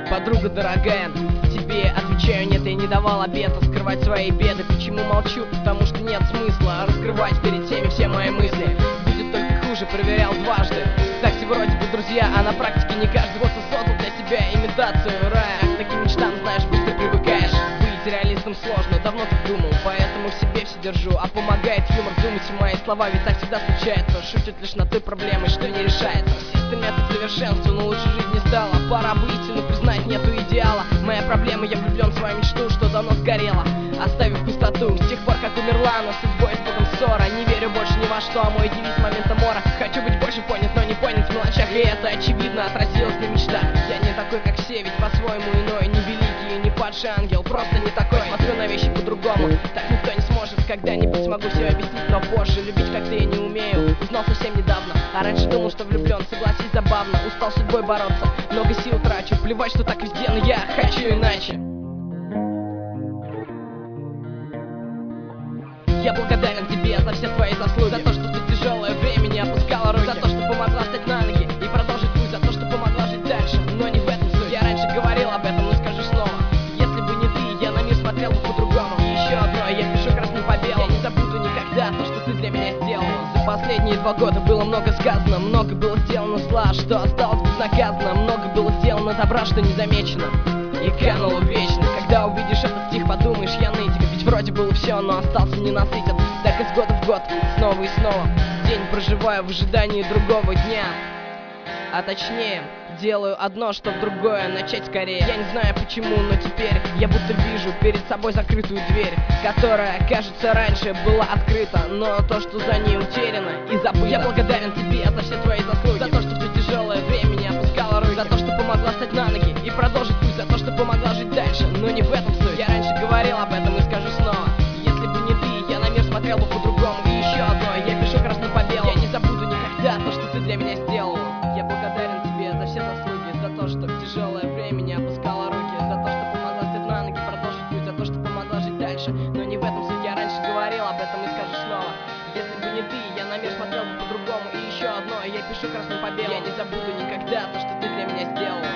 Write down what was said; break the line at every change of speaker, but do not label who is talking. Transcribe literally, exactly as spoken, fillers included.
подруга дорогая. Тебе отвечаю, нет, я не давал обета скрывать свои беды. Почему молчу? Потому что нет смысла раскрывать перед всеми все мои мысли. Будет только хуже, проверял дважды. Такси вроде бы друзья, а на практике не каждый. Вот создал для себя имитацию рая. К таким мечтам, знаешь, быстро привыкаешь. Быть реалистом сложно, давно так думал, поэтому в себе все держу. А помогает юмор, вдумайте мои слова, ведь так всегда случается. Шутят лишь над той проблемой, что не решается. Все стремятся к совершенству, но лучше жить не стало. Пора бы истину признать, нету идеала. Моя проблема, я влюблен в свою мечту, что давно сгорела, оставив пустоту. С тех пор, как умерла, но судьбой с Богом ссора. Не верю больше ни во что, а мой девиз момента мора. Хочу быть больше понят, но не понят в мелочах. И это очевидно отразилось на мечтах. Я не такой, как все, ведь по-своему иной. Не великий, не падший ангел, просто не такой. Смотрю на вещи по-другому, так никто не сможет. Когда-нибудь смогу все объяснить, но позже. Любить, как ты, я не умею, узнал совсем недавно. А раньше думал, что влюблен, согласись, забавно. Устал судьбой бороться, много сил трачу. Плевать, что так везде, но я хочу иначе. Я благодарен тебе за все твои заслуги, за то, что ты тяжелое время не опускала руки, за то, что помогла встать на ноги и продолжить путь, за то, что помогла жить дальше. Но не в этом суть. Я раньше говорил об этом, но скажу снова. Если бы не ты, я на мир смотрел бы по-другому. И еще одно, я пишу красным по белому. Я не забуду никогда то, что ты для меня сделала. За последние два года было много сказано, много было сделано зла, что осталось безнаказанно. Много было сделано добра, что не замечено и кануло вечно. Когда увидишь этот стих, подумаешь, я нытик. Ведь вроде было все, но остался ненасытен. Так из года в год, снова и снова день проживаю в ожидании другого дня. А точнее, делаю одно, что в другое начать скорее. Я не знаю почему, но теперь я будто вижу перед собой закрытую дверь, которая, кажется, раньше была открыта, но то, что за ней утеряно и забыто. Я благодарен тебе за все твои заслуги, за то, что в то тяжелое время не опускала руки, за то, что помогла встать на ноги и продолжить путь, за то, что помогла жить дальше. Но не в этом суть. Я раньше говорил об этом и скажу снова. Если бы не ты, я на мир смотрел бы по-другому. И еще одно, я пишу красным по белому. Я не забуду никогда то, что ты для меня сделала. Я благодарен тебе за все заслуги, за то, что в тяжелое время не опускала руки, за то, что помогла встать на ноги, продолжить путь, за то, что помогла жить дальше. Но не в этом суть. Я раньше говорил об этом и скажу снова. Если бы не ты, я на мир смотрел бы по-другому. И еще одно, я пишу красным по белому. Я не забуду никогда то, что ты для меня сделала.